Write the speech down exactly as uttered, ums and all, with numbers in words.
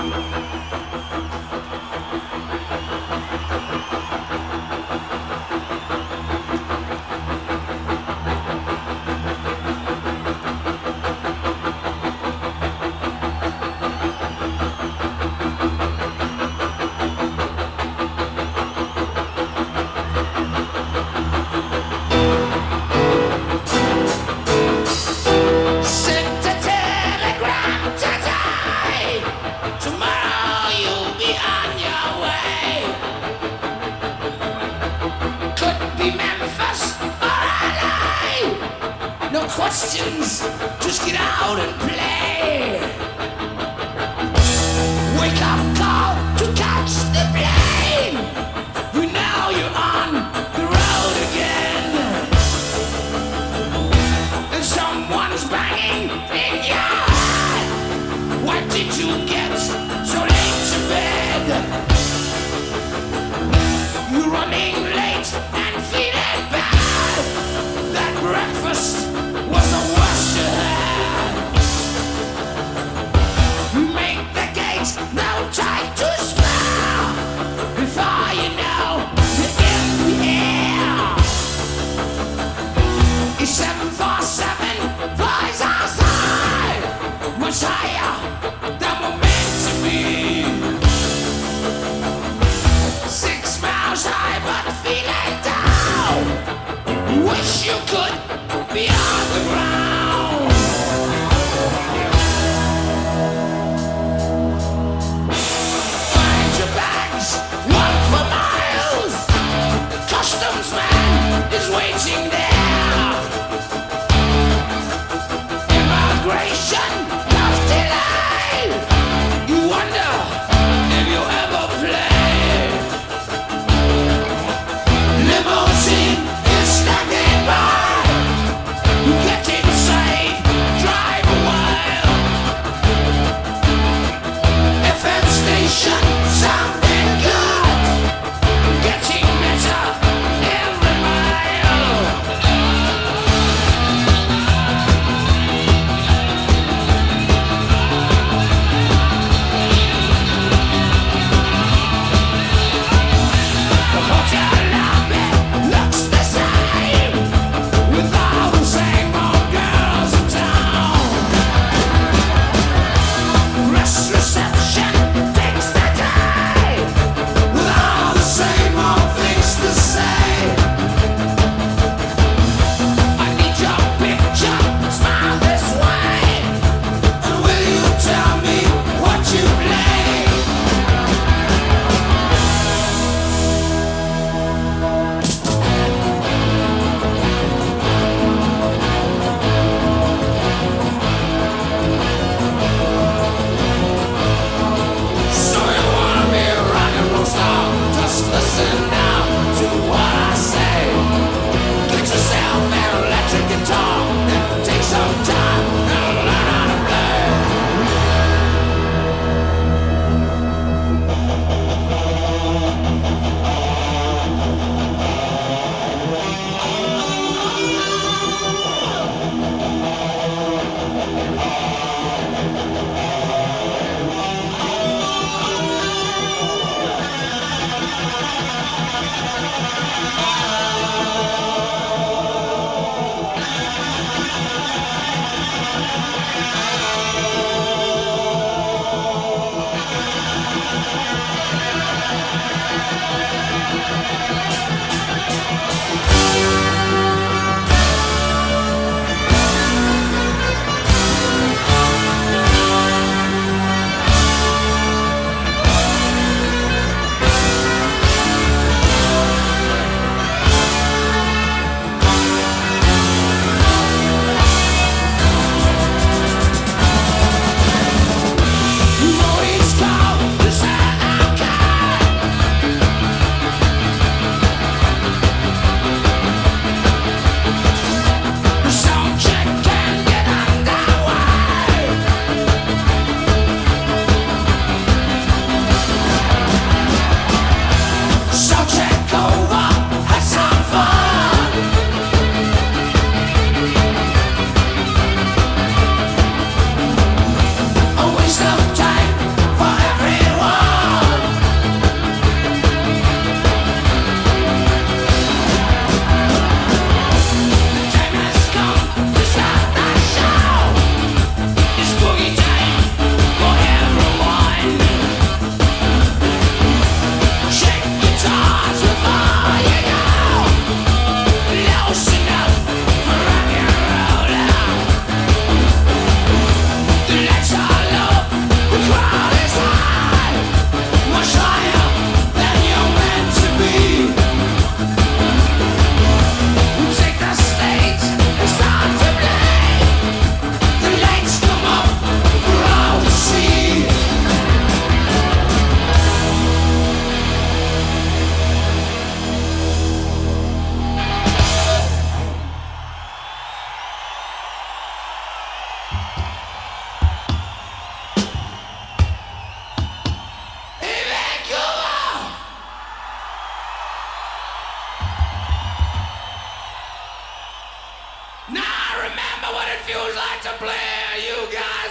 Questions, just get out and play. Wake up call to catch the plane. We know you're on the road again, and someone's banging in your head. Why did you get so late to bed? You're running late and feeling bad. That breakfast was the worst you had. Make the gates no time to spare. Before you know, you're in the air. It's seven four seven, flies outside, much higher than we're meant to be. Six miles high, but feeling down. Wish you could be on the ground. Find your bags, walk for miles. The customs man is waiting there. Immigration does delay. You wonder if you'll ever play. Limousine is standing by. Get inside, drive a while. F M station, something good. Getting better every mile. The hotel lobby looks the same, with all the same old girls in town. Rest reception takes the player, you got